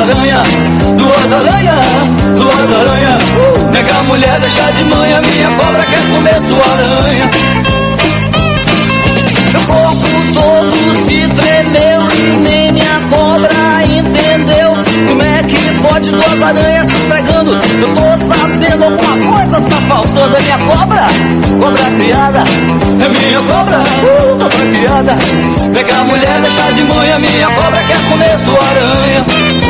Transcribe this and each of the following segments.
aranhas, duas aranhas, duas aranhas. Vem cá mulher, deixa de manhã, minha cobra quer comer sua aranha. Meu corpo todo se tremeu e nem minha cobra entendeu. Como é que pode duas aranhas se esfregando? Eu tô sabendo alguma coisa tá faltando. É minha cobra, cobra criada. É minha cobra, cobra criada. Vem cá mulher, deixa de manhã, minha cobra quer comer sua aranha.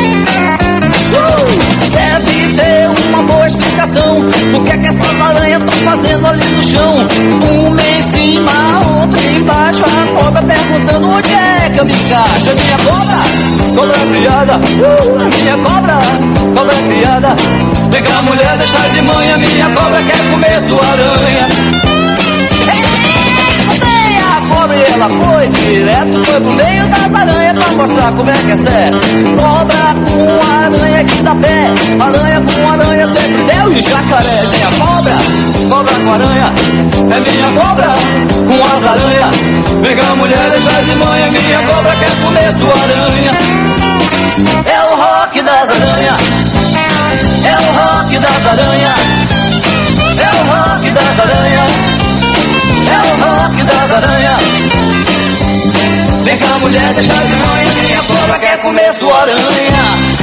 Deve ter uma boa explicação. O que é que essas aranhas estão fazendo ali no chão? Uma em cima, outra embaixo. A cobra perguntando onde é que eu me encaixo. É minha cobra, cobra criada. Minha cobra, cobra criada. Vem cá mulher, deixa de manhã, minha cobra quer comer sua aranha. A cobra e ela foi direto, foi pro meio das aranhas pra mostrar como é que é certo. Cobra com aranha que dá pé, aranha com aranha sempre deu e jacaré. Minha cobra, cobra com aranha, é minha cobra com as aranhas. Vem cá mulher, deixa de manhã, minha cobra quer comer sua aranha. É o rock das aranhas, é o rock das aranhas, é o rock das aranhas. É o rock das aranhas. Vem cá mulher, deixa de manhã, minha cobra quer comer sua aranha.